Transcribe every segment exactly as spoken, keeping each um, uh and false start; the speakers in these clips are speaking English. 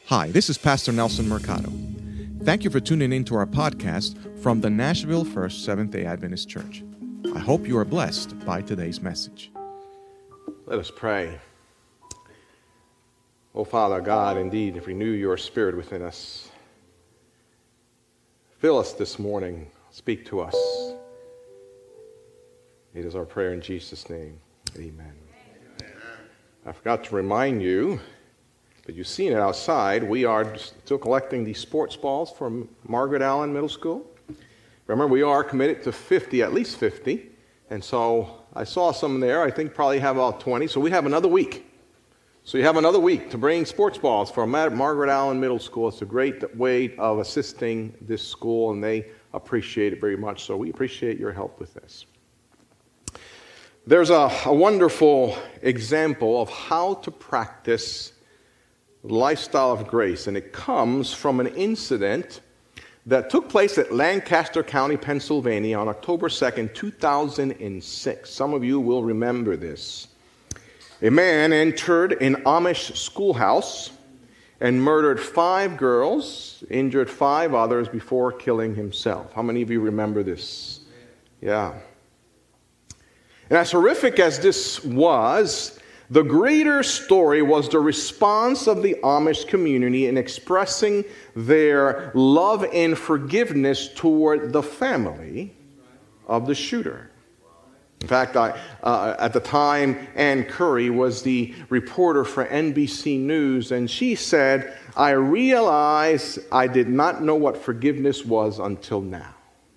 Hi, this is Pastor Nelson Mercado. Thank you for tuning in to our podcast from the Nashville First Seventh-day Adventist Church. I hope you are blessed by today's message. Let us pray. Oh, Father God, indeed, renew your spirit within us. Fill us this morning. Speak to us. It is our prayer in Jesus' name. Amen. Amen. I forgot to remind you, but you've seen it outside. We are still collecting the sports balls from Margaret Allen Middle School. Remember, we are committed to fifty, at least fifty. And so I saw some there. I think probably have about twenty. So we have another week. So you have another week to bring sports balls from Margaret Allen Middle School. It's a great way of assisting this school, and they appreciate it very much. So we appreciate your help with this. There's a, a wonderful example of how to practice lifestyle of grace, and it comes from an incident that took place at Lancaster County, Pennsylvania on October second, two thousand six. Some of you will remember this. A man entered an Amish schoolhouse and murdered five girls, injured five others before killing himself. How many of you remember this? Yeah. And as horrific as this was, the greater story was the response of the Amish community in expressing their love and forgiveness toward the family of the shooter. In fact, I, uh, at the time, Ann Curry was the reporter for N B C News, and she said, "I realized I did not know what forgiveness was until now."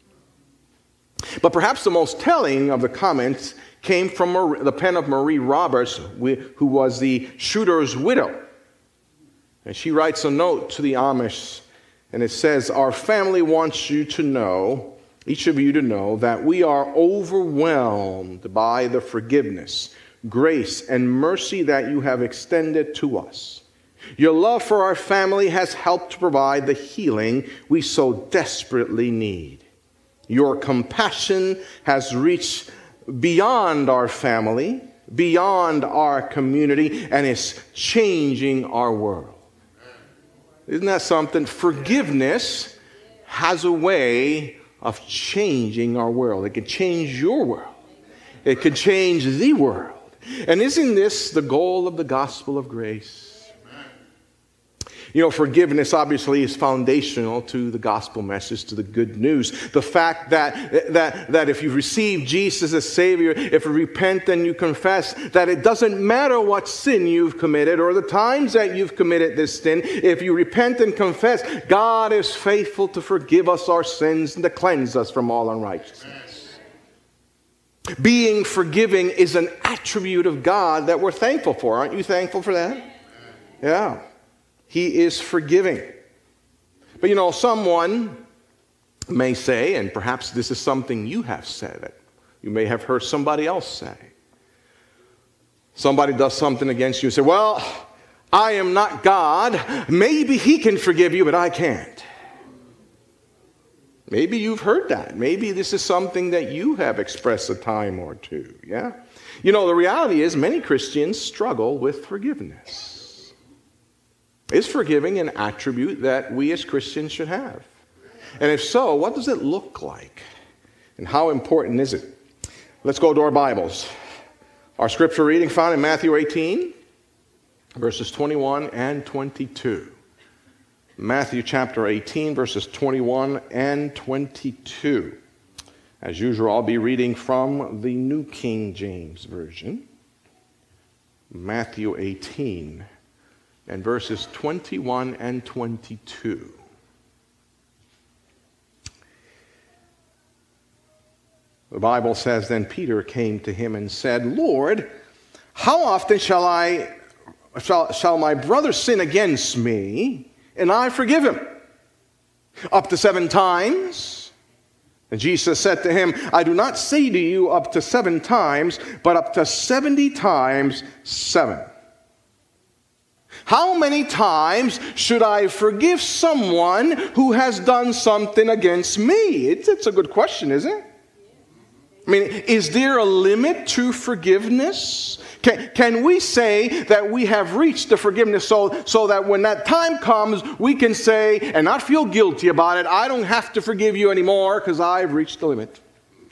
But perhaps the most telling of the comments came from Marie, the pen of Marie Roberts, who was the shooter's widow. And she writes a note to the Amish, and it says, "Our family wants you to know, each of you to know, that we are overwhelmed by the forgiveness, grace, and mercy that you have extended to us. Your love for our family has helped to provide the healing we so desperately need. Your compassion has reached beyond our family, beyond our community, and is changing our world." Isn't that something? Forgiveness has a way of changing our world. It could change your world. It could change the world. And isn't this the goal of the gospel of grace? You know, forgiveness obviously is foundational to the gospel message, to the good news. The fact that, that, that if you receive Jesus as Savior, if you repent and you confess, that it doesn't matter what sin you've committed or the times that you've committed this sin, if you repent and confess, God is faithful to forgive us our sins and to cleanse us from all unrighteousness. Being forgiving is an attribute of God that we're thankful for. Aren't you thankful for that? Yeah. He is forgiving. But you know, someone may say, and perhaps this is something you have said, it. You may have heard somebody else say. Somebody does something against you and say, "Well, I am not God. Maybe He can forgive you, but I can't." Maybe you've heard that. Maybe this is something that you have expressed a time or two. Yeah? You know, the reality is many Christians struggle with forgiveness. Is forgiving an attribute that we as Christians should have? And if so, what does it look like? And how important is it? Let's go to our Bibles. Our scripture reading found in Matthew eighteen, verses twenty-one and twenty-two. Matthew chapter eighteen, verses twenty-one and twenty-two. As usual, I'll be reading from the New King James Version. Matthew eighteen. And verses twenty-one and twenty-two. The Bible says, "Then Peter came to him and said, 'Lord, how often shall I shall, shall my brother sin against me, and I forgive him? Up to seven times?' And Jesus said to him, 'I do not say to you up to seven times, but up to seventy times seven.' How many times should I forgive someone who has done something against me?'" It's, it's a good question, isn't it? I mean, is there a limit to forgiveness? Can, can we say that we have reached the forgiveness so, so that when that time comes, we can say and not feel guilty about it, I don't have to forgive you anymore because I've reached the limit?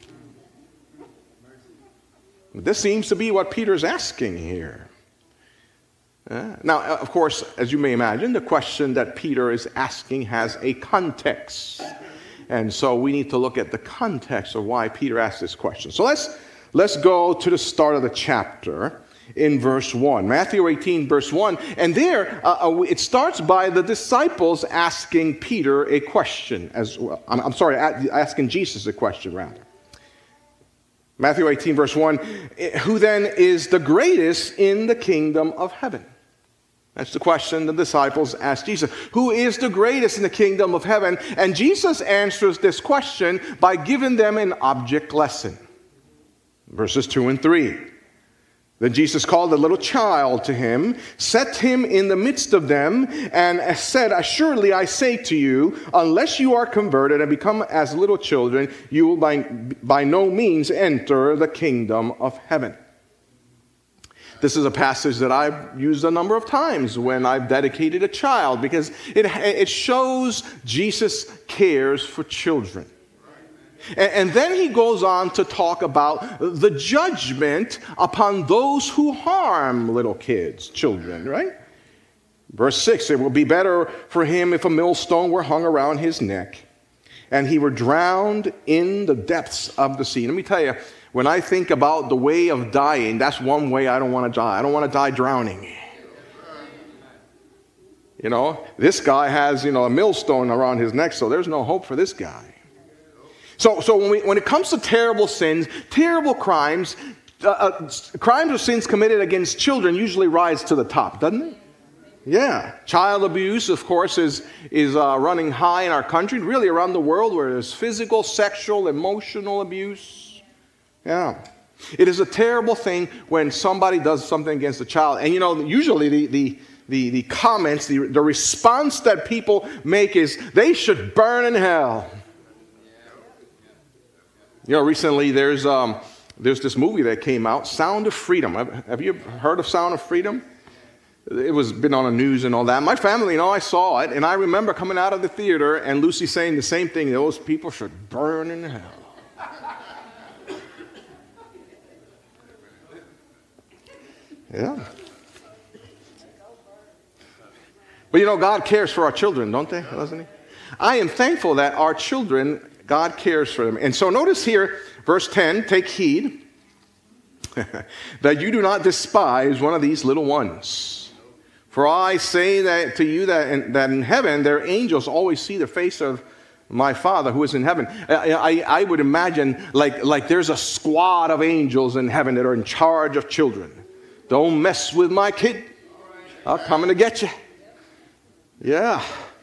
This seems to be what Peter's asking here. Uh, now, of course, as you may imagine, the question that Peter is asking has a context. And so we need to look at the context of why Peter asked this question. So let's, let's go to the start of the chapter in verse one. Matthew eighteen, verse one. And there, uh, it starts by the disciples asking Peter a question as well. I'm, I'm sorry, asking Jesus a question, rather. Matthew eighteen, verse one. Who then is the greatest in the kingdom of heaven? That's the question the disciples asked Jesus. Who is the greatest in the kingdom of heaven? And Jesus answers this question by giving them an object lesson. Verses two and three. Then Jesus called a little child to him, set him in the midst of them, and said, assuredly I say to you, unless you are converted and become as little children, you will by, by no means enter the kingdom of heaven. This is a passage that I've used a number of times when I've dedicated a child, because it, it shows Jesus cares for children. And, and then he goes on to talk about the judgment upon those who harm little kids, children, right? Verse six, it will be better for him if a millstone were hung around his neck and he were drowned in the depths of the sea. Let me tell you, when I think about the way of dying, that's one way I don't want to die. I don't want to die drowning. You know, this guy has, you know, a millstone around his neck, so there's no hope for this guy. So, so when, we, when it comes to terrible sins, terrible crimes, uh, uh, crimes or sins committed against children usually rise to the top, doesn't it? Yeah. Child abuse, of course, is, is uh, running high in our country, really around the world, where there's physical, sexual, emotional abuse. Yeah. It is a terrible thing when somebody does something against a child. And, you know, usually the, the, the, the comments, the, the response that people make is, they should burn in hell. You know, recently there's, um, there's this movie that came out, Sound of Freedom. Have, have you heard of Sound of Freedom? It was been on the news and all that. My family, you know, I saw it, and I remember coming out of the theater and Lucy saying the same thing, those people should burn in hell. Yeah. But you know, God cares for our children, don't they? Doesn't he? I am thankful that our children, God cares for them. And so notice here, verse ten, take heed that you do not despise one of these little ones. For I say that to you that in, that in heaven their angels always see the face of my Father who is in heaven. I, I, I would imagine like, like there's a squad of angels in heaven that are in charge of children. Don't mess with my kid. I'm coming to get you. Yeah.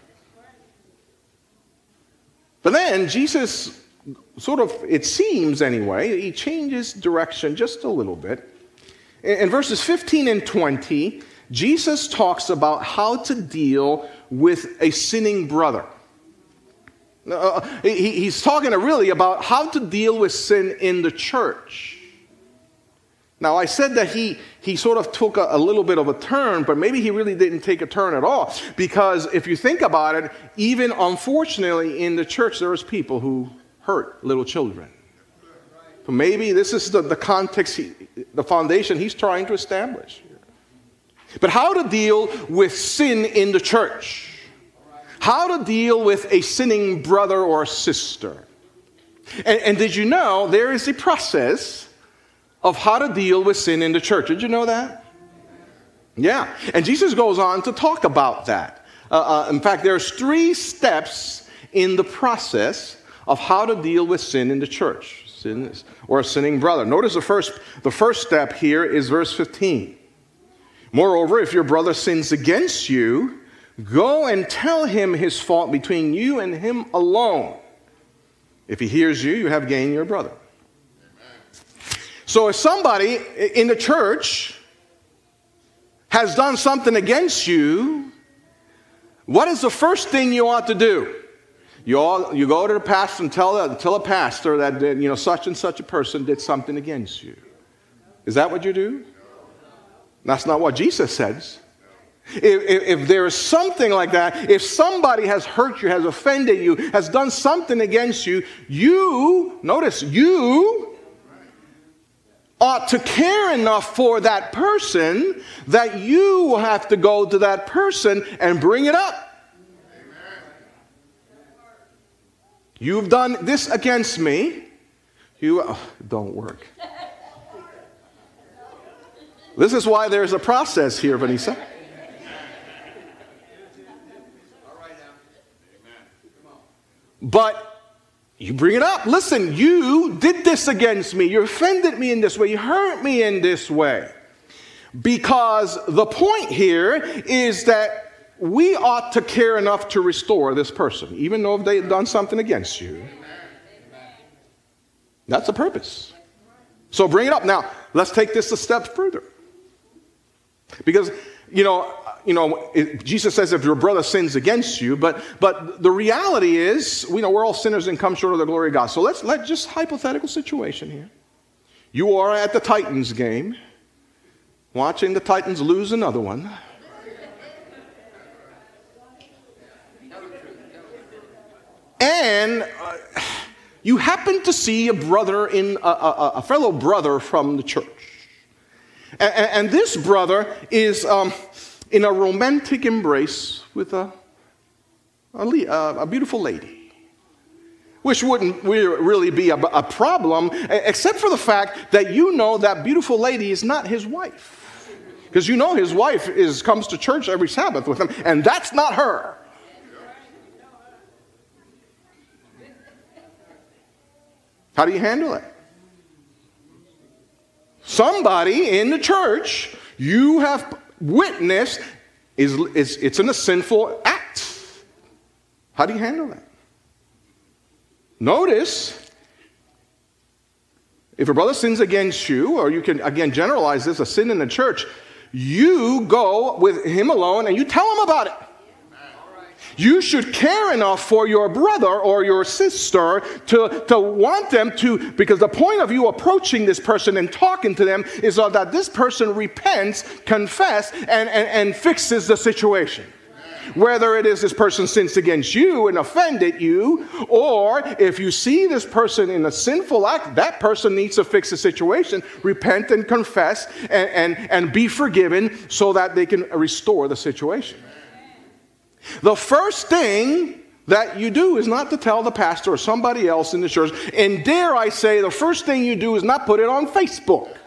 But then Jesus sort of, it seems anyway, he changes direction just a little bit. In verses fifteen and twenty, Jesus talks about how to deal with a sinning brother. Uh, he, he's talking really about how to deal with sin in the church. Now, I said that he, he sort of took a, a little bit of a turn, but maybe he really didn't take a turn at all. Because if you think about it, even unfortunately in the church, there's people who hurt little children. So maybe this is the, the context, he, the foundation he's trying to establish. But how to deal with sin in the church? How to deal with a sinning brother or sister? And, and did you know there is a process of how to deal with sin in the church? Did you know that? Yeah. And Jesus goes on to talk about that. Uh, uh, in fact, there's three steps in the process of how to deal with sin in the church, sin or a sinning brother. Notice the first, the first step here is verse fifteen. Moreover, if your brother sins against you, go and tell him his fault between you and him alone. If he hears you, you have gained your brother. So if somebody in the church has done something against you, what is the first thing you ought to do? You all, you go to the pastor and tell the, tell a pastor that, you know, such and such a person did something against you. Is that what you do? That's not what Jesus says. If, if, if there is something like that, if somebody has hurt you, has offended you, has done something against you, you, notice, you ought to care enough for that person that you will have to go to that person and bring it up. You've done this against me. You oh, don't work. This is why there's a process here, Vanessa. But you bring it up. Listen, you did this against me. You offended me in this way. You hurt me in this way. Because the point here is that we ought to care enough to restore this person, even though they've done something against you. That's the purpose. So bring it up. Now, let's take this a step further. Because, you know, you know, it, Jesus says if your brother sins against you, but but the reality is, we know we're all sinners and come short of the glory of God. So let's let just hypothetical situation here. You are at the Titans game, watching the Titans lose another one. And uh, you happen to see a brother in a, a, a fellow brother from the church, and, and this brother is um, in a romantic embrace with a a, a beautiful lady, which wouldn't really be a, a problem, except for the fact that you know that beautiful lady is not his wife, because you know his wife is comes to church every Sabbath with him, and that's not her. How do you handle it? Somebody in the church you have witnessed is, is it's in a sinful act. How do you handle that? Notice, if a brother sins against you, or you can again generalize this, a sin in the church, you go with him alone and you tell him about it. You should care enough for your brother or your sister to, to want them to, because the point of you approaching this person and talking to them is so that this person repents, confesses, and, and, and fixes the situation. Whether it is this person sins against you and offended you, or if you see this person in a sinful act, that person needs to fix the situation, repent and confess, and, and, and be forgiven so that they can restore the situation. The first thing that you do is not to tell the pastor or somebody else in the church. And dare I say, the first thing you do is not put it on Facebook.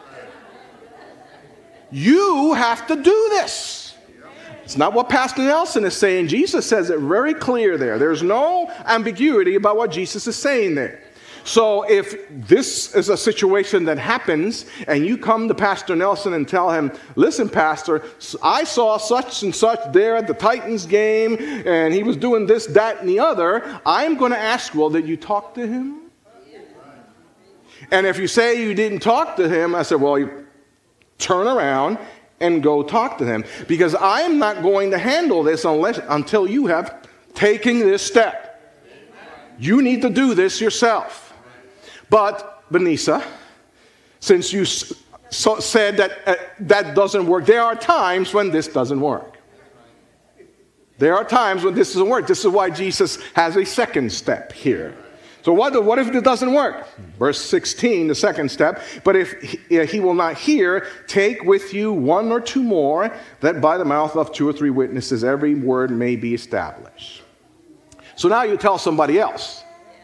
You have to do this. It's not what Pastor Nelson is saying. Jesus says it very clear there. There's no ambiguity about what Jesus is saying there. So if this is a situation that happens and you come to Pastor Nelson and tell him, listen, Pastor, I saw such and such there at the Titans game and he was doing this, that, and the other, I'm going to ask, well, did you talk to him? And if you say you didn't talk to him, I said, well, you turn around and go talk to him, because I'm not going to handle this unless until you have taken this step. You need to do this yourself. But, Vanessa, since you so said that uh, that doesn't work, there are times when this doesn't work. There are times when this doesn't work. This is why Jesus has a second step here. So what, what if it doesn't work? Verse sixteen, the second step. But if he, he will not hear, take with you one or two more, that by the mouth of two or three witnesses every word may be established. So now you tell somebody else.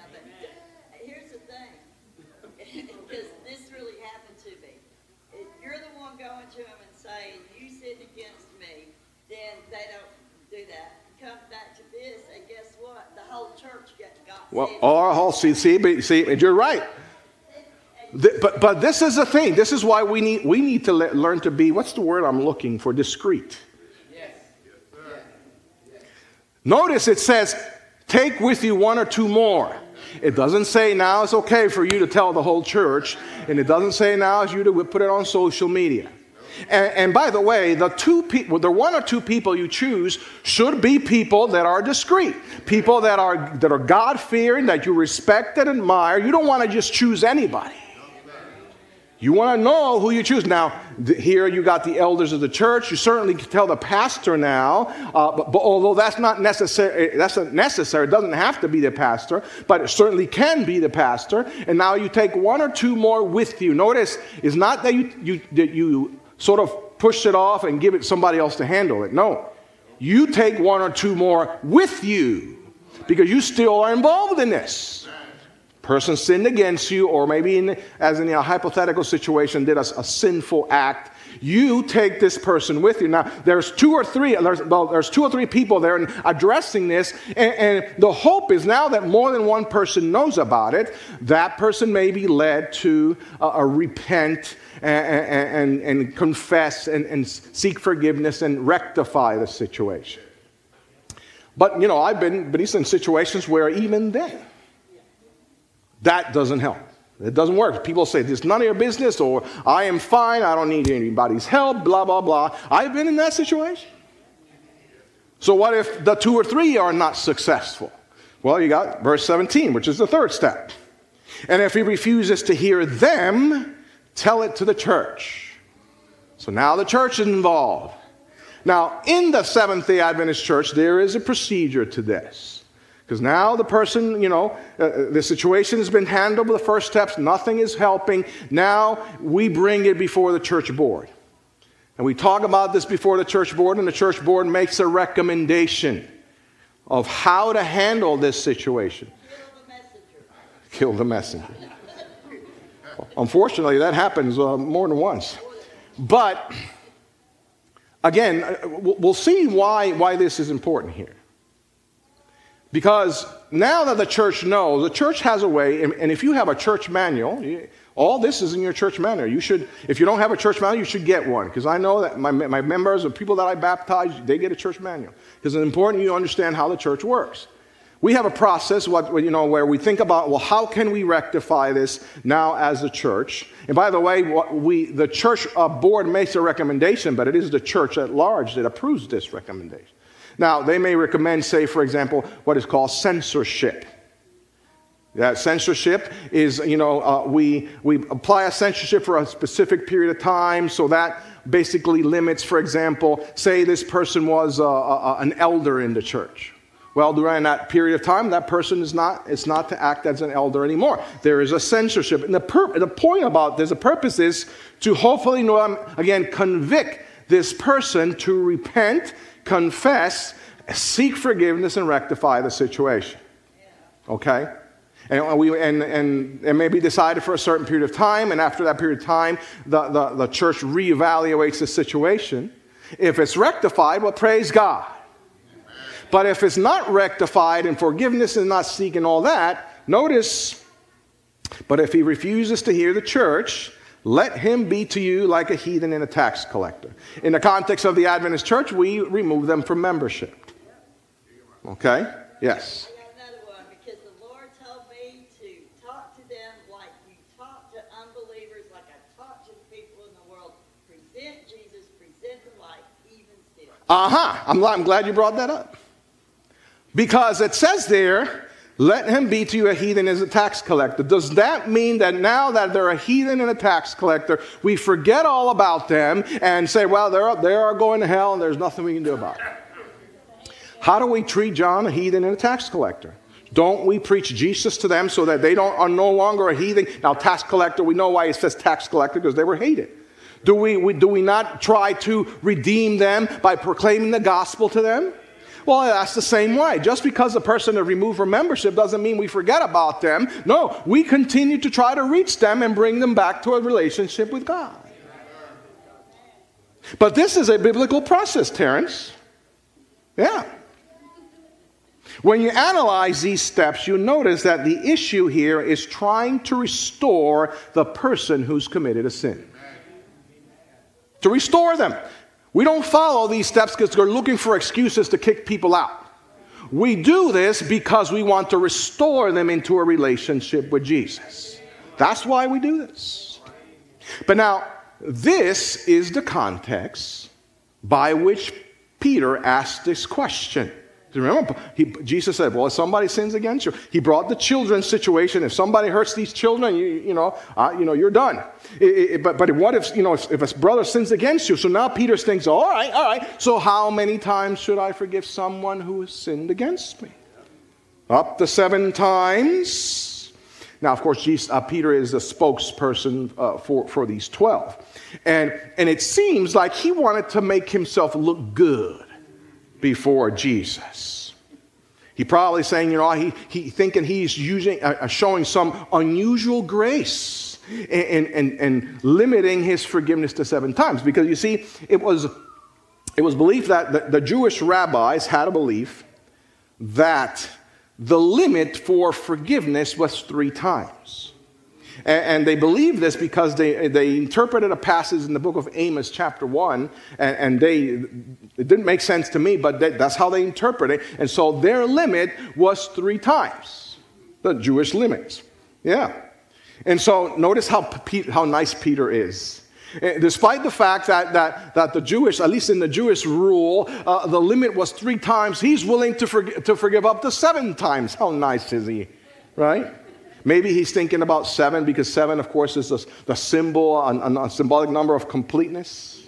Well, or see, see, see, you're right. The, but but this is the thing. This is why we need we need to le- learn to be, what's the word I'm looking for? Discreet. Yes. Yes. Notice it says, take with you one or two more. It doesn't say now it's okay for you to tell the whole church, and it doesn't say now it's you to put it on social media. And, and by the way, the two people, the one or two people you choose should be people that are discreet, people that are that are God-fearing, that you respect and admire. You don't want to just choose anybody. You want to know who you choose. Now, th- here you got the elders of the church. You certainly can tell the pastor now, uh, but, but although that's not necessary, that's not necessary. It doesn't have to be the pastor, but it certainly can be the pastor. And now you take one or two more with you. Notice, it's not that you you that you sort of push it off and give it somebody else to handle it. No, you take one or two more with you because you still are involved in this. Person sinned against you, or maybe in, as in a hypothetical situation, did a, a sinful act. You take this person with you. Now, there's two or three, there's, well, there's two or three people there addressing this, and, and the hope is now that more than one person knows about it, that person may be led to uh, uh, repent and, and, and confess and, and seek forgiveness and rectify the situation. But, you know, I've been, been in situations where even then, that doesn't help. It doesn't work. People say, this is none of your business, or I am fine, I don't need anybody's help, blah, blah, blah. I've been in that situation. So what if the two or three are not successful? Well, you got verse seventeen, which is the third step. And if he refuses to hear them, tell it to the church. So now the church is involved. Now, in the Seventh-day Adventist Church, there is a procedure to this. Because now the person, you know, uh, the situation has been handled with the first steps. Nothing is helping. Now we bring it before the church board. And we talk about this before the church board, and the church board makes a recommendation of how to handle this situation. Kill the messenger. Kill the messenger. Unfortunately, that happens uh, more than once. But, again, we'll see why, why this is important here. Because now that the church knows, the church has a way, and if you have a church manual, all this is in your church manual. You should, if you don't have a church manual, you should get one. Because I know that my, my members, the people that I baptize, they get a church manual. Because it's important you understand how the church works. We have a process, what you know, where we think about, well, how can we rectify this now as a church? And by the way, what we the church uh, board makes a recommendation, but it is the church at large that approves this recommendation. Now, they may recommend, say, for example, what is called censorship. That censorship is, you know, uh, we, we apply a censorship for a specific period of time, so that basically limits, for example, say this person was uh, uh, an elder in the church. Well, during that period of time, that person is not, is not to act as an elder anymore. There is a censorship. And the, pur- the point about this, the purpose is to hopefully, you know, again, convict this person to repent, confess, seek forgiveness, and rectify the situation. Okay? And, we, and, and it may be decided for a certain period of time, and after that period of time, the, the, the church reevaluates the situation. If it's rectified, well, praise God. But if it's not rectified and forgiveness is not seeking all that, notice, but if he refuses to hear the church, let him be to you like a heathen and a tax collector. In the context of the Adventist church, we remove them from membership. Okay? Yes. I got another one, because the Lord told me to talk to them like you talk to unbelievers, like I talk to the people in the world. Present Jesus, present the light, even still. Uh-huh. I'm, I'm glad you brought that up. Because it says there, let him be to you a heathen as a tax collector. Does that mean that now that they're a heathen and a tax collector, we forget all about them and say, well, they're, they are going to hell and there's nothing we can do about it? How do we treat John, a heathen and a tax collector? Don't we preach Jesus to them so that they don't are no longer a heathen? Now, tax collector, we know why it says tax collector, because they were hated. Do we, we, do we not try to redeem them by proclaiming the gospel to them? Well, that's the same way. Just because a person is removed from membership doesn't mean we forget about them. No, we continue to try to reach them and bring them back to a relationship with God. But this is a biblical process, Terrence. Yeah. When you analyze these steps, you notice that the issue here is trying to restore the person who's committed a sin. To restore them. We don't follow these steps because we're looking for excuses to kick people out. We do this because we want to restore them into a relationship with Jesus. That's why we do this. But now, this is the context by which Peter asked this question. Do you remember? He, Jesus said, well, if somebody sins against you, he brought the children's situation. If somebody hurts these children, you, you know, uh, you know, you're done. It, it, but, but what if, you know, if, if a brother sins against you? So now Peter thinks, all right, all right. So how many times should I forgive someone who has sinned against me? Up to seven times. Now, of course, Jesus, uh, Peter is the spokesperson uh, for, for these twelve. And, and it seems like he wanted to make himself look good before Jesus. He probably saying, you know, he, he thinking he's using, uh, showing some unusual grace and, and, and limiting his forgiveness to seven times. Because you see, it was, it was believed that the, the Jewish rabbis had a belief that the limit for forgiveness was three times. And they believed this because they, they interpreted a passage in the book of Amos chapter one, and, and they, it didn't make sense to me, but they, that's how they interpret it. And so their limit was three times, the Jewish limits. Yeah. And so notice how, how nice Peter is. Despite the fact that, that, that the Jewish, at least in the Jewish rule, uh, the limit was three times, he's willing to, forg- to forgive up to seven times. How nice is he, right? Maybe he's thinking about seven because seven, of course, is the, the symbol, a, a symbolic number of completeness.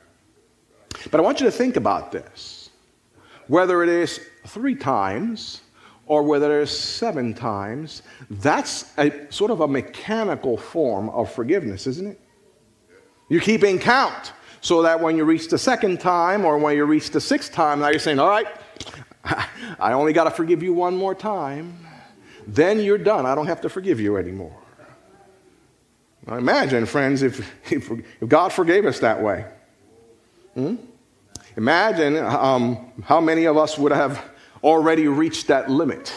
But I want you to think about this. Whether it is three times or whether it is seven times, that's a sort of a mechanical form of forgiveness, isn't it? You're keeping count so that when you reach the second time or when you reach the sixth time, now you're saying, all right, I only got to forgive you one more time. Then you're done. I don't have to forgive you anymore. Now imagine, friends, if, if, if God forgave us that way. Hmm? Imagine um, how many of us would have already reached that limit.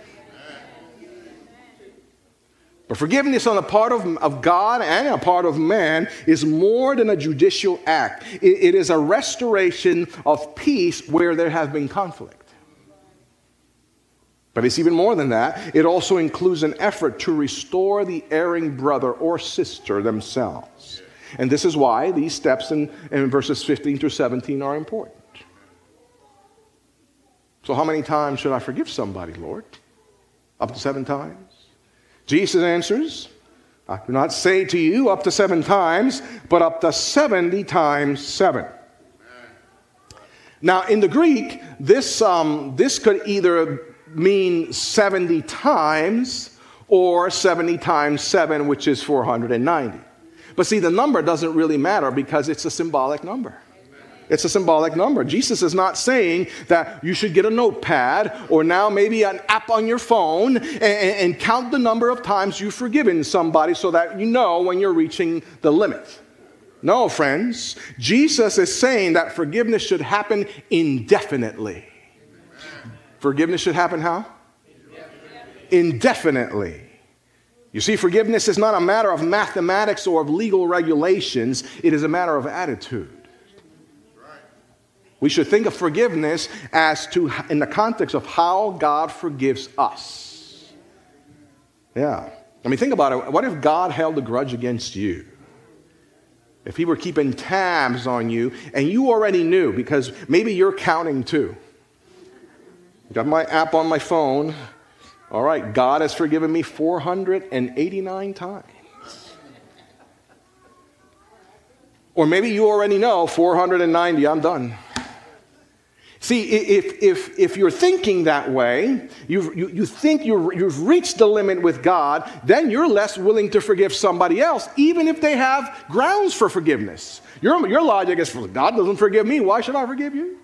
But forgiveness on the part of, of God and a part of man is more than a judicial act. It, it is a restoration of peace where there has been conflict. But it's even more than that. It also includes an effort to restore the erring brother or sister themselves. And this is why these steps in, in verses fifteen through seventeen are important. So how many times should I forgive somebody, Lord? Up to seven times? Jesus answers, I do not say to you up to seven times, but up to seventy times seven. Now, in the Greek, this, um, this could either mean seventy times or seventy times seven, which is four hundred ninety. But see, the number doesn't really matter because it's a symbolic number. It's a symbolic number. Jesus is not saying that you should get a notepad or now maybe an app on your phone and, and count the number of times you've forgiven somebody so that you know when you're reaching the limit. No, friends. Jesus is saying that forgiveness should happen indefinitely. Forgiveness should happen how? Indefinitely. You see, forgiveness is not a matter of mathematics or of legal regulations. It is a matter of attitude. We should think of forgiveness as to, in the context of how God forgives us. Yeah. I mean, think about it. What if God held a grudge against you? If he were keeping tabs on you and you already knew, because maybe you're counting too. Got my app on my phone. All right, God has forgiven me four hundred eighty-nine times. Or maybe you already know four hundred ninety, I'm done. See, if, if, if you're thinking that way, you, you, you think you're, you've reached the limit with God, then you're less willing to forgive somebody else, even if they have grounds for forgiveness. Your, your logic is, God doesn't forgive me, why should I forgive you?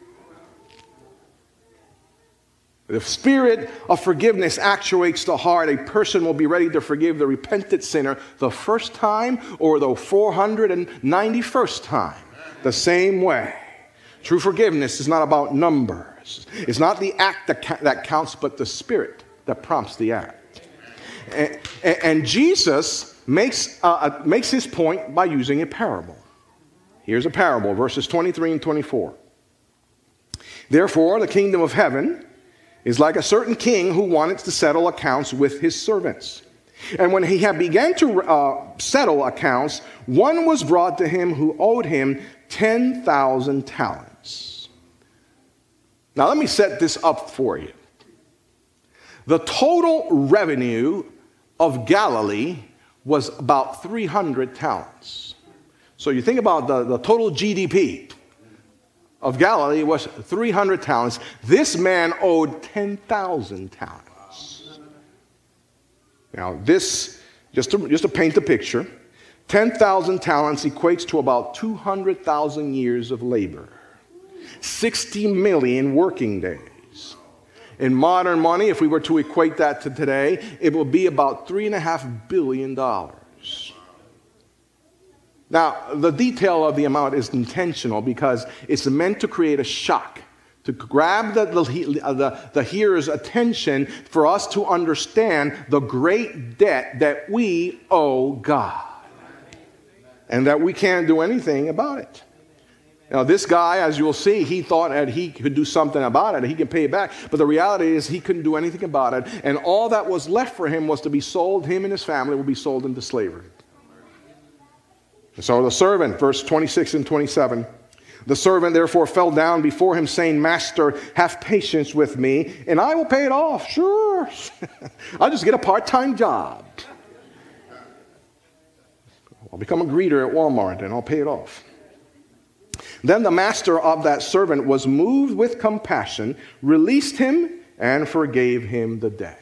The spirit of forgiveness actuates the heart. A person will be ready to forgive the repentant sinner the first time or the four hundred ninety-first time. The same way. True forgiveness is not about numbers. It's not the act that, ca- that counts, but the spirit that prompts the act. And, and, and Jesus makes, uh, makes his point by using a parable. Here's a parable, verses twenty-three and twenty-four. Therefore, the kingdom of heaven is like a certain king who wanted to settle accounts with his servants. And when he had begun to uh, settle accounts, one was brought to him who owed him ten thousand talents. Now let me set this up for you. The total revenue of Galilee was about three hundred talents. So you think about the, the total G D P of Galilee was three hundred talents. This man owed ten thousand talents. Now this, just to, just to paint the picture, ten thousand talents equates to about two hundred thousand years of labor, sixty million working days. In modern money, if we were to equate that to today, it will be about three and a half billion dollars. Now, the detail of the amount is intentional because it's meant to create a shock, to grab the, the, the, the hearer's attention for us to understand the great debt that we owe God and that we can't do anything about it. Now, this guy, as you'll see, he thought that he could do something about it, he can pay it back. But the reality is he couldn't do anything about it. And all that was left for him was to be sold, him and his family will be sold into slavery. So the servant, verse twenty-six and twenty-seven, the servant therefore fell down before him, saying, Master, have patience with me, and I will pay it off. Sure. I'll just get a part-time job. I'll become a greeter at Walmart, and I'll pay it off. Then the master of that servant was moved with compassion, released him, and forgave him the debt.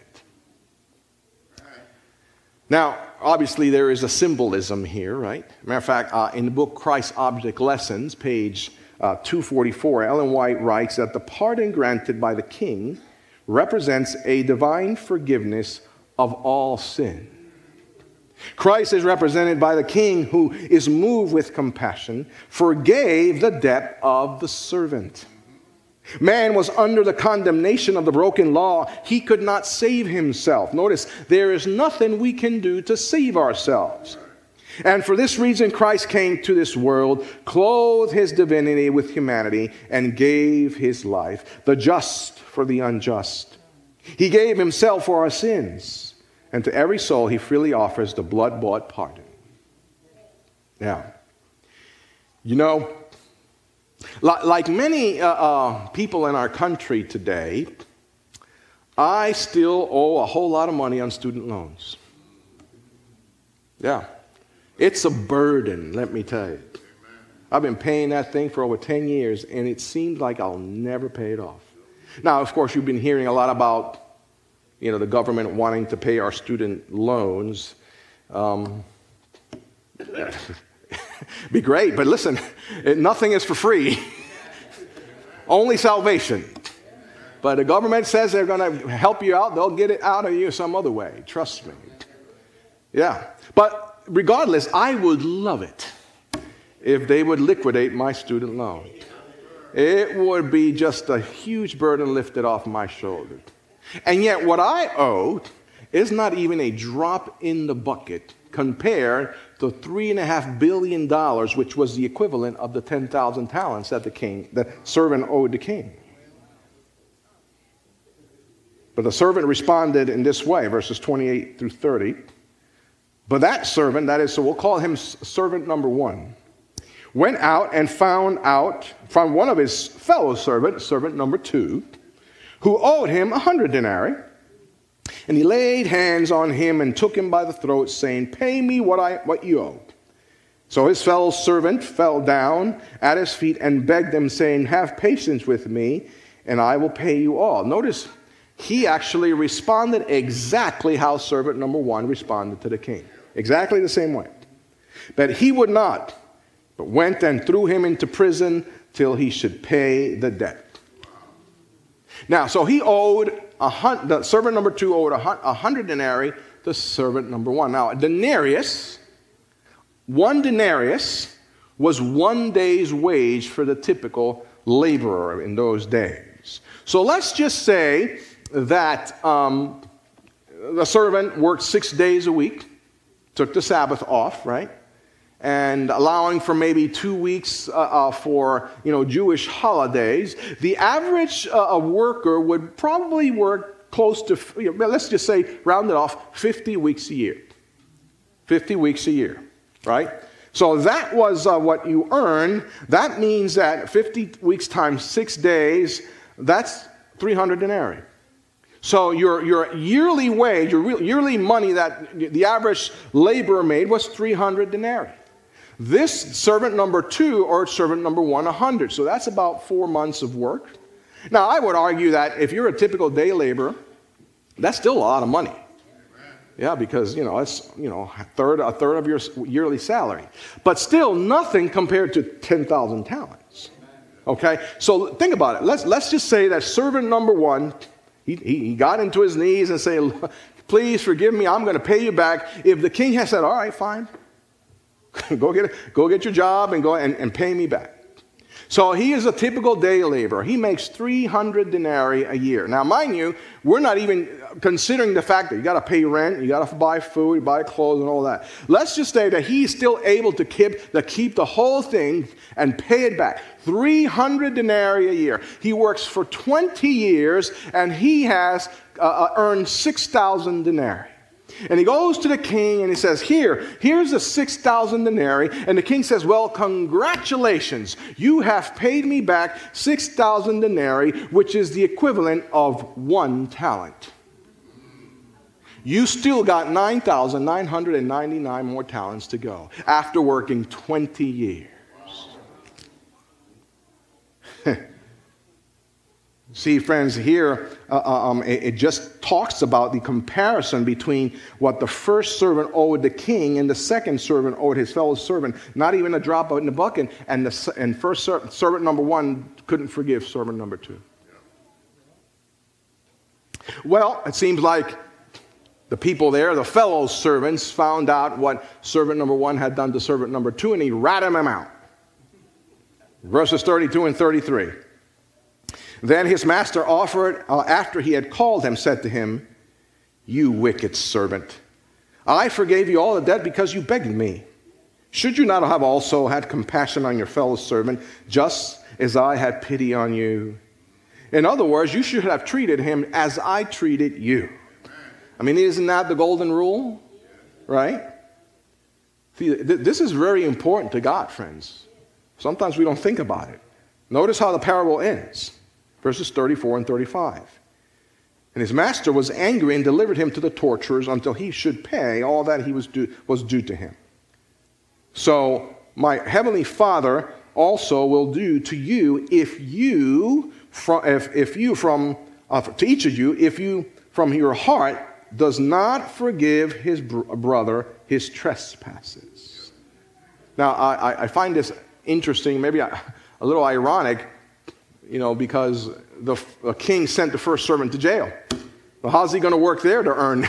Now, obviously, there is a symbolism here, right? Matter of fact, uh, in the book Christ's Object Lessons, page uh, two forty-four, Ellen White writes that the pardon granted by the king represents a divine forgiveness of all sin. Christ is represented by the king who is moved with compassion, forgave the debt of the servant. Man was under the condemnation of the broken law. He could not save himself. Notice, there is nothing we can do to save ourselves. And for this reason, Christ came to this world, clothed his divinity with humanity, and gave his life, the just for the unjust. He gave himself for our sins. And to every soul, he freely offers the blood-bought pardon. Now, you know, like many uh, uh, people in our country today, I still owe a whole lot of money on student loans. Yeah. It's a burden, let me tell you. I've been paying that thing for over ten years, and it seems like I'll never pay it off. Now, of course, you've been hearing a lot about you know, the government wanting to pay our student loans. Um, be great, but listen, it, nothing is for free. Only salvation. But the government says they're going to help you out. They'll get it out of you some other way. Trust me. Yeah. But regardless, I would love it if they would liquidate my student loan. It would be just a huge burden lifted off my shoulder. And yet what I owe is not even a drop in the bucket compared to three and a half billion dollars, which was the equivalent of the ten thousand talents that the king, the servant owed the king. But the servant responded in this way, verses twenty-eight through thirty. But that servant, that is, so we'll call him servant number one, went out and found out, found one of his fellow servants, servant number two, who owed him a hundred denarii. And he laid hands on him and took him by the throat, saying, Pay me what I what you owe. So his fellow servant fell down at his feet and begged him, saying, Have patience with me, and I will pay you all. Notice, he actually responded exactly how servant number one responded to the king. Exactly the same way. But he would not, but went and threw him into prison till he should pay the debt. Now, so he owed, a hun- the servant number two owed a, hun- a hundred denarii to servant number one. Now, a denarius, one denarius was one day's wage for the typical laborer in those days. So let's just say that um, the servant worked six days a week, took the Sabbath off, right? And allowing for maybe two weeks uh, uh, for, you know, Jewish holidays, the average uh, worker would probably work close to, let's just say, round it off, fifty weeks a year. fifty weeks a year, right? So that was uh, what you earn. That means that fifty weeks times six days, that's three hundred denarii. So your, your yearly wage, your yearly money that the average laborer made was three hundred denarii. This servant number two or servant number one, one hundred. So that's about four months of work. Now, I would argue that if you're a typical day laborer, that's still a lot of money. Yeah, because, you know, it's, you know, a third, a third of your yearly salary. But still nothing compared to ten thousand talents. Okay? So think about it. Let's, let's just say that servant number one, he, he got into his knees and say, please forgive me, I'm going to pay you back. If the king has said, all right, fine. go get go get your job and go and, and pay me back. So he is a typical day laborer. He makes three hundred denarii a year. Now, mind you, we're not even considering the fact that you got to pay rent, you got to buy food, you buy clothes and all that. Let's just say that he's still able to keep, to keep the whole thing and pay it back. three hundred denarii a year. He works for twenty years and he has uh, earned six thousand denarii. And he goes to the king and he says, here, here's the six thousand denarii. And the king says, well, congratulations. You have paid me back six thousand denarii, which is the equivalent of one talent. You still got nine thousand nine hundred ninety-nine more talents to go after working twenty years. See, friends, here uh, um, it, it just talks about the comparison between what the first servant owed the king and the second servant owed his fellow servant. Not even a drop in the bucket. And the and first ser- servant number one couldn't forgive servant number two. Well, it seems like the people there, the fellow servants, found out what servant number one had done to servant number two, and he ratted him out. Verses thirty-two and thirty-three. Then his master offered, uh, after he had called him, said to him, you wicked servant, I forgave you all the debt because you begged me. Should you not have also had compassion on your fellow servant, just as I had pity on you? In other words, you should have treated him as I treated you. I mean, isn't that the golden rule? Right? See, th- this is very important to God, friends. Sometimes we don't think about it. Notice how the parable ends. Verses thirty-four and thirty-five. And his master was angry and delivered him to the torturers until he should pay all that he was due, was due to him. So my heavenly Father also will do to you if you, from, if, if you from, uh, to each of you, if you from your heart does not forgive his br- brother his trespasses. Now, I, I find this interesting, maybe a, a little ironic, you know, because the, the king sent the first servant to jail. Well, how's he going to work there to earn?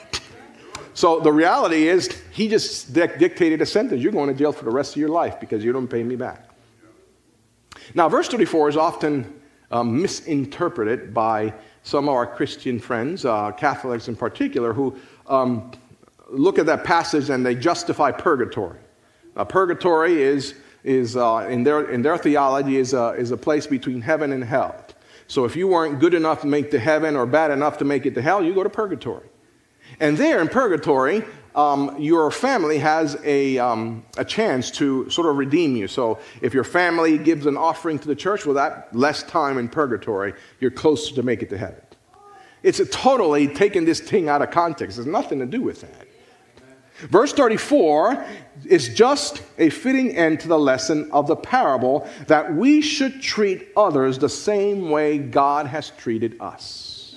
So the reality is, he just dic- dictated a sentence. You're going to jail for the rest of your life because you don't pay me back. Now, verse thirty-four is often um, misinterpreted by some of our Christian friends, uh, Catholics in particular, who um, look at that passage and they justify purgatory. Now, purgatory is is uh, in their in their theology is a, is a place between heaven and hell. So if you weren't good enough to make it to heaven or bad enough to make it to hell, you go to purgatory. And there in purgatory, um, your family has a um, a chance to sort of redeem you. So if your family gives an offering to the church, well, that less time in purgatory, you're closer to make it to heaven. It's a totally taking this thing out of context. There's nothing to do with that. Verse thirty-four is just a fitting end to the lesson of the parable that we should treat others the same way God has treated us.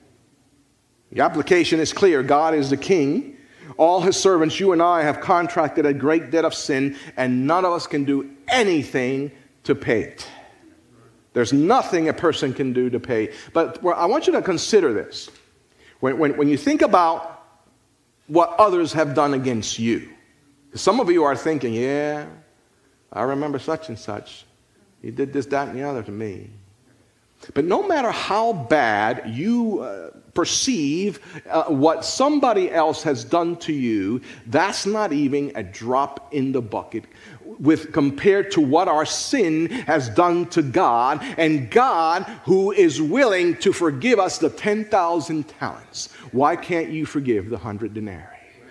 The application is clear. God is the king. All his servants, you and I, have contracted a great debt of sin, and none of us can do anything to pay it. There's nothing a person can do to pay. But I want you to consider this. When, when, when you think about what others have done against you. Some of you are thinking, yeah, I remember such and such. He did this, that, and the other to me. But no matter how bad you uh, perceive uh, what somebody else has done to you, that's not even a drop in the bucket. with compared to what our sin has done to God, and God who is willing to forgive us the ten thousand talents. Why can't you forgive the hundred denarii?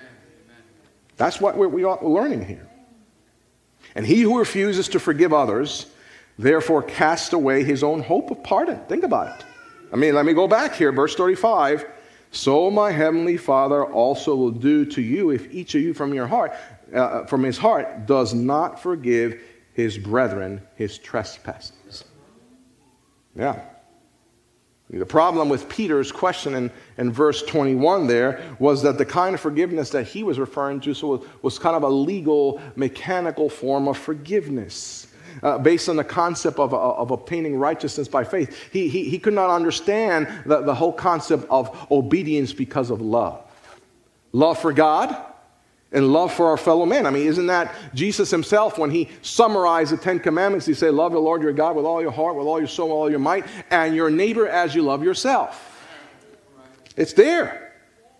That's what we're, we are learning here. And he who refuses to forgive others, therefore casts away his own hope of pardon. Think about it. I mean, let me go back here, verse thirty-five. So my heavenly Father also will do to you if each of you from your heart, uh, from his heart, does not forgive his brethren his trespasses. Yeah. The problem with Peter's question in, in verse twenty-one there was that the kind of forgiveness that he was referring to so was, was kind of a legal, mechanical form of forgiveness. Uh, based on the concept of, of obtaining righteousness by faith. He, he, he could not understand the, the whole concept of obedience because of love. Love for God and love for our fellow men. I mean, isn't that Jesus himself, when he summarized the Ten Commandments, he said, love the Lord your God with all your heart, with all your soul, with all your might, and your neighbor as you love yourself. It's there.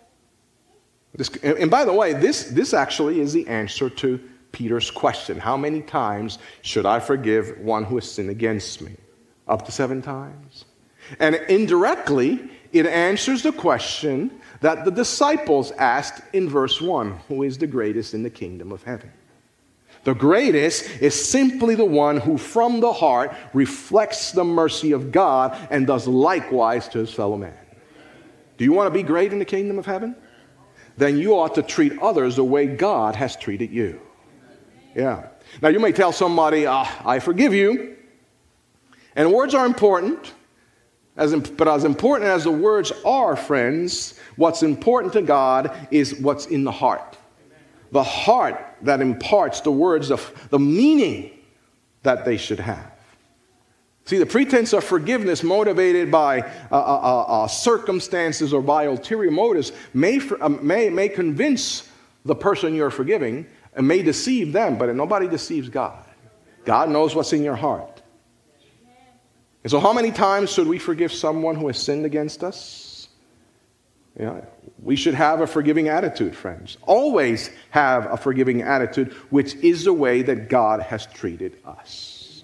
This, and by the way, this, this actually is the answer to Peter's question. How many times should I forgive one who has sinned against me? Up to seven times. And indirectly, it answers the question that the disciples asked in verse one. Who is the greatest in the kingdom of heaven? The greatest is simply the one who from the heart reflects the mercy of God and does likewise to his fellow man. Do you want to be great in the kingdom of heaven? Then you ought to treat others the way God has treated you. Yeah. Now you may tell somebody, ah, I forgive you. And words are important. As imp- but as important as the words are, friends, what's important to God is what's in the heart. The heart that imparts the words of the meaning that they should have. See, the pretense of forgiveness motivated by uh, uh, uh, circumstances or by ulterior motives may, uh, may, may convince the person you're forgiving and may deceive them, but nobody deceives God. God knows what's in your heart. And so how many times should we forgive someone who has sinned against us? Yeah, we should have a forgiving attitude, friends. Always have a forgiving attitude, which is the way that God has treated us.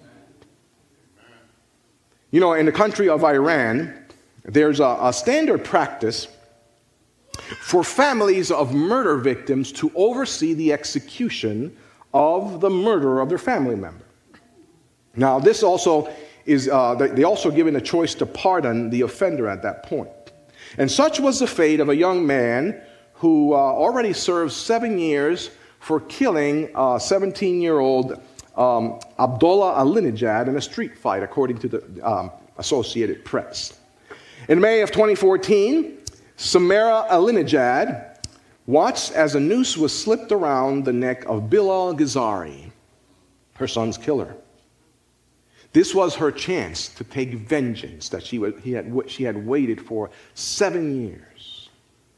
You know, in the country of Iran, there's a, a standard practice for families of murder victims to oversee the execution of the murderer of their family member. Now, this also is, uh, they also given a choice to pardon the offender at that point. And such was the fate of a young man who uh, already served seven years for killing a seventeen-year-old um, Abdullah Ahmadinejad in a street fight, according to the um, Associated Press. In May of twenty fourteen, Samara Ahmadinejad watched as a noose was slipped around the neck of Bilal Ghazari, her son's killer. This was her chance to take vengeance that she, would, he had, she had waited for seven years.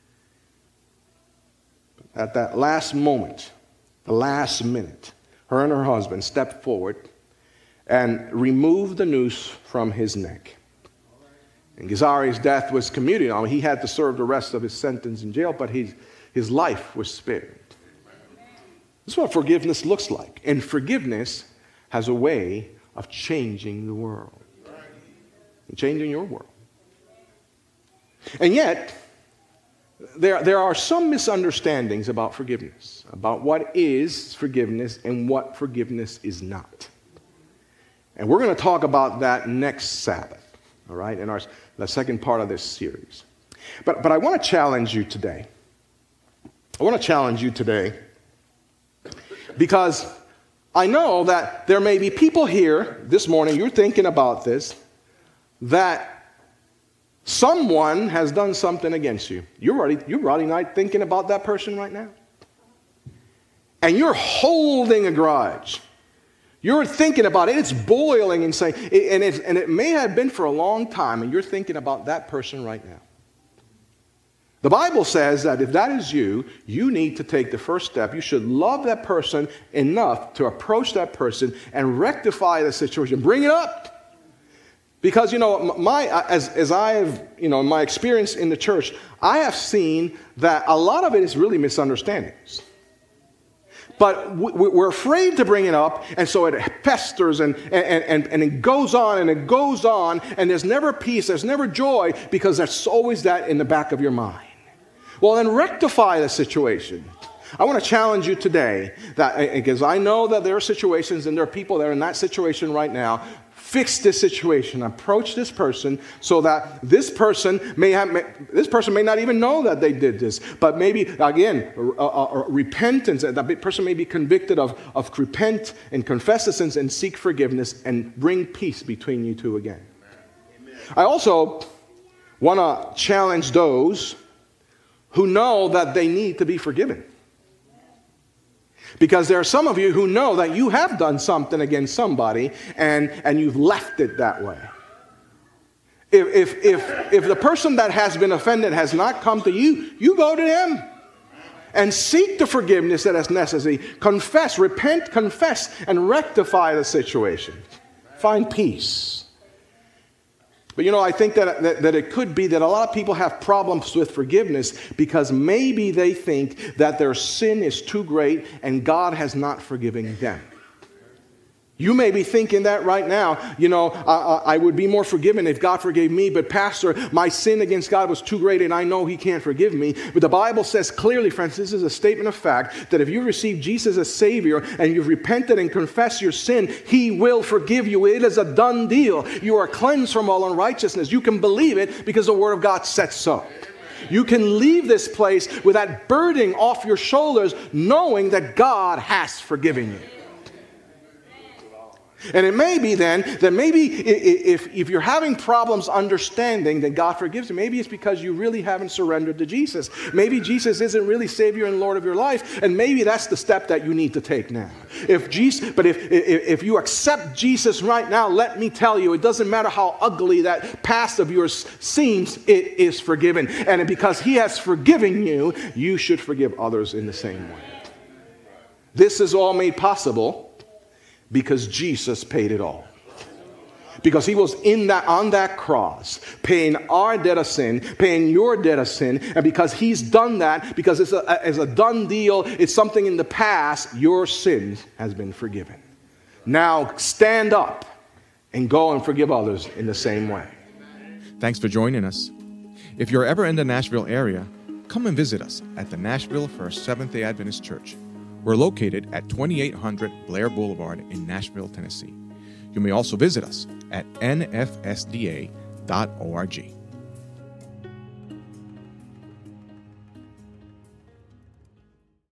At that last moment, the last minute, her and her husband stepped forward and removed the noose from his neck. And Ghazari's death was commuted on. He had to serve the rest of his sentence in jail, but his, his life was spared. This is what forgiveness looks like. And forgiveness has a way of changing the world. And changing your world. And yet, there, there are some misunderstandings about forgiveness. About what is forgiveness and what forgiveness is not. And we're going to talk about that next Sabbath. All right, in our the second part of this series. But, but I want to challenge you today. I want to challenge you today because I know that there may be people here this morning, you're thinking about this, that someone has done something against you. You're already, you're already not thinking about that person right now. And you're holding a grudge. You're thinking about it. It's boiling and saying, and it, and it may have been for a long time, and you're thinking about that person right now. The Bible says that if that is you, you need to take the first step. You should love that person enough to approach that person and rectify the situation. Bring it up. Because, you know, my as, as I have, you know, my experience in the church, I have seen that a lot of it is really misunderstandings. But we're afraid to bring it up, and so it festers and, and, and, and it goes on and it goes on, and there's never peace, there's never joy, because there's always that in the back of your mind. Well, then rectify the situation. I want to challenge you today, that because I know that there are situations and there are people that are in that situation right now. Fix this situation. Approach this person so that this person may have, this person may not even know that they did this. But maybe, again, uh, uh, repentance. That person may be convicted of, of repent and confess the sins and seek forgiveness and bring peace between you two again. Amen. I also want to challenge those who know that they need to be forgiven. Because there are some of you who know that you have done something against somebody and, and you've left it that way. If, if, if, if the person that has been offended has not come to you, you go to them and seek the forgiveness that is necessary. Confess, repent, confess, and rectify the situation. Find peace. But you know, I think that, that, that it could be that a lot of people have problems with forgiveness because maybe they think that their sin is too great and God has not forgiven them. You may be thinking that right now, you know, uh, I would be more forgiven if God forgave me, but Pastor, my sin against God was too great and I know He can't forgive me. But the Bible says clearly, friends, this is a statement of fact, that if you receive Jesus as Savior and you've repented and confessed your sin, He will forgive you. It is a done deal. You are cleansed from all unrighteousness. You can believe it because the Word of God says so. You can leave this place with that burden off your shoulders, knowing that God has forgiven you. And it may be then that maybe if, if you're having problems understanding that God forgives you, maybe it's because you really haven't surrendered to Jesus. Maybe Jesus isn't really Savior and Lord of your life, and maybe that's the step that you need to take now. If Jesus, but if, if, if you accept Jesus right now, let me tell you, it doesn't matter how ugly that past of yours seems, it is forgiven. And because He has forgiven you, you should forgive others in the same way. This is all made possible because Jesus paid it all. Because He was in that on that cross, paying our debt of sin, paying your debt of sin, and because He's done that, because it's a, it's a done deal, it's something in the past, your sin has been forgiven. Now stand up and go and forgive others in the same way. Thanks for joining us. If you're ever in the Nashville area, come and visit us at the Nashville First Seventh-day Adventist Church. We're located at twenty-eight hundred Blair Boulevard in Nashville, Tennessee. You may also visit us at N F S D A dot org.